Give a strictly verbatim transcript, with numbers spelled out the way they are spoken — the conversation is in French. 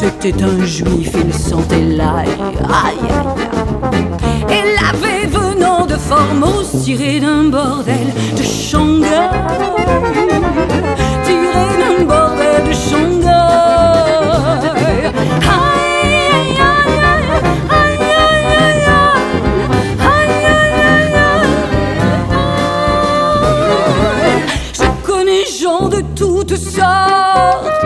C'était un juif, il sentait l'ail. Aïe, aïe, aïe. Et l'avait venant de Formose, tiré d'un bordel de Shanghai. Tiré d'un bordel de Shanghai. Aïe, aïe, aïe, aïe, aïe, aïe, aïe, aïe, aïe, aïe. Je connais gens de toutes sortes